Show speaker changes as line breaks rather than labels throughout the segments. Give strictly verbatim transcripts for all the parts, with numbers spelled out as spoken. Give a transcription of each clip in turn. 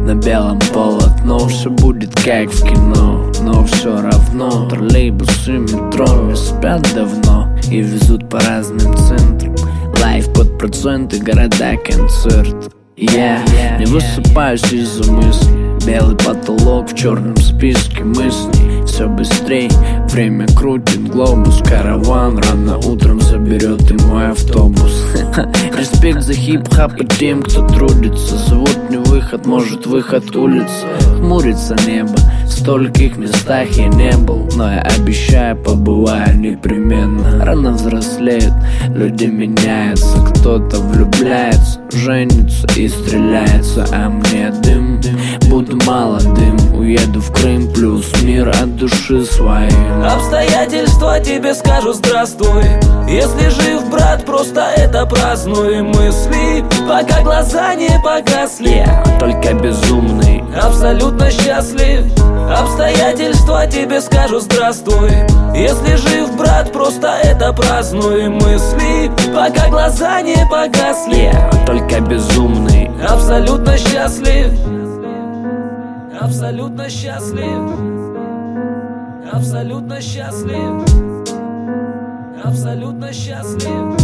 на белом полотно. Все будет как в кино, но все равно троллейбусы, метро не спят давно и везут по разным центрам. Лайф под проценты, города, концерт. Я yeah. не высыпаюсь из-за мыслей. Белый потолок в черном списке мыслей. Все быстрей, время крутит глобус. Караван рано утром заберет и мой автобус. Респект за хип-хап и тем, кто трудится. Зовут не выход, может выход улица. Хмурится небо, в стольких местах я не был, но я обещаю, побываю непременно. Рано взрослеют, люди меняются. Кто-то влюбляется, женится и стреляется. А мне дым, буду молодым, уеду в Крым, плюс мир от души своей.
Обстоятельства тебе скажу здравствуй. Если жив, брат, просто это празднуй. Мысли, пока глаза не погасли,
я только безумный,
абсолютно счастлив. Обстоятельства тебе скажу здравствуй. Если жив, брат, просто это празднуй. Мысли, пока глаза не погасли,
я только безумный,
абсолютно счастлив. Абсолютно счастлив. Абсолютно счастлив. Абсолютно счастлив.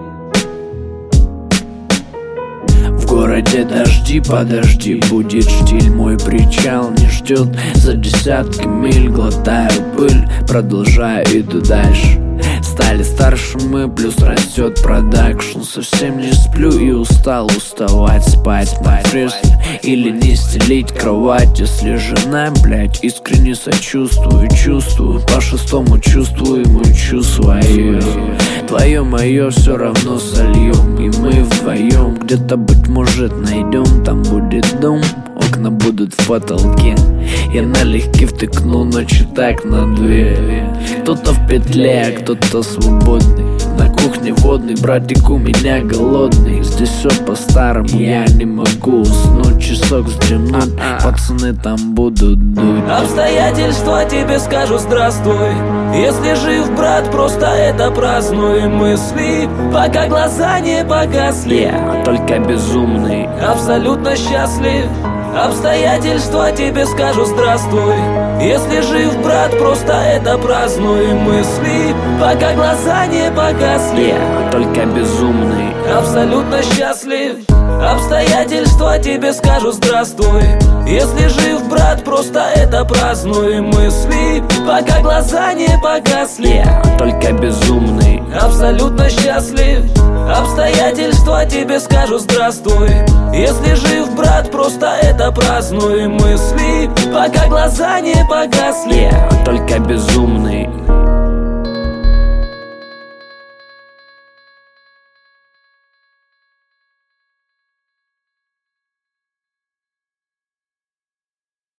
В городе дожди, подожди, будет штиль. Мой причал не ждет, за десятки миль глотаю пыль, продолжаю, иду дальше. Стали старше мы, плюс растет продакшн. Совсем не сплю и устал уставать, спать на кресле или не стелить кровать. Если жена, блять, искренне сочувствую, чувствую, по шестому чувствую, мучу свое. Твое мое все равно сольем, и мы вдвоем где-то, быть может, найдем. Там будет дом, окна будут в потолке. Я налегке втыкну ночью так на две. Кто-то в петле, а кто-то свободный. На кухне водный, братик у меня голодный. Здесь все по-старому, я не могу уснуть. Часок вздремнуть, пацаны там будут дуть.
Обстоятельства тебе скажу здравствуй. Если жив, брат, просто это празднуй. Мысли, пока глаза не погасли,
я только безумный,
абсолютно счастлив. Обстоятельства тебе скажу здравствуй. Если жив, брат, просто это празднуй. Мысли, пока глаза не погасли,
я только безумный,
абсолютно счастлив. Обстоятельства тебе скажу здравствуй. Если жив, брат, просто это празднуй. Мысли, пока глаза не погасли,
я только безумный,
абсолютно счастлив. Обстоятельства тебе скажу здравствуй. Если жив, брат, просто это празднуй. Мысли, пока глаза не погасли,
я только безумный.